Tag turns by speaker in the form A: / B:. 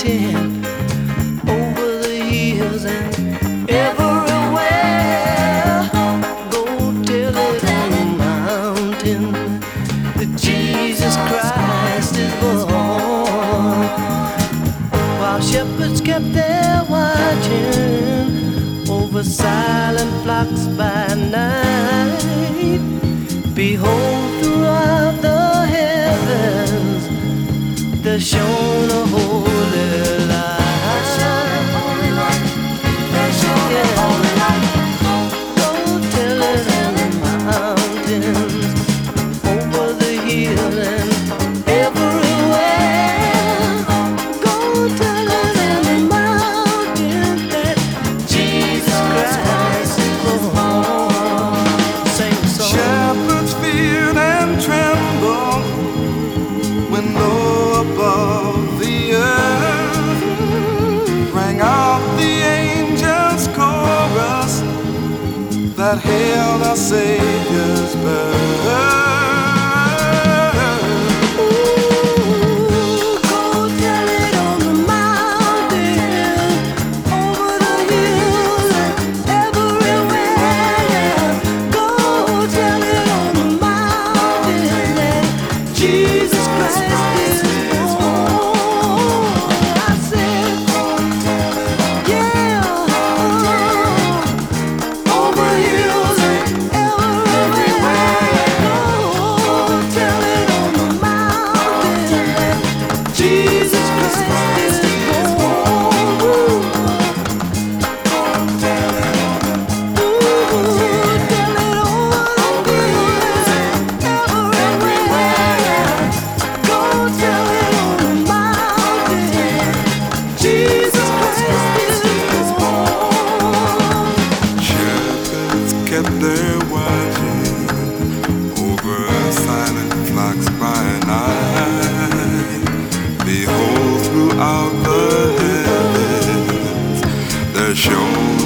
A: walking over the hills and everywhere. Go tell it on the mountain that Jesus Christ is born. While shepherds kept their watching over silent flocks by night, behold, throughout the heavens there shone a holy light. There shone a holy light. Go tell it on the mountains, over the hill and everywhere. Go tell it on the mountains that Jesus Christ is born. Sing the song.
B: Shepherds feared and trembled when low above the earth rang out the angels' chorus that hailed our Savior's birth.
A: Jesus Christ is born. I said, yeah, over hills and everywhere. Go tell it on the mountain that Jesus Christ is born. Tell it over the hills and everywhere. Jesus Christ is born.
B: Shepherds kept their watching over silent flocks by night. Behold, throughout the heavens there shone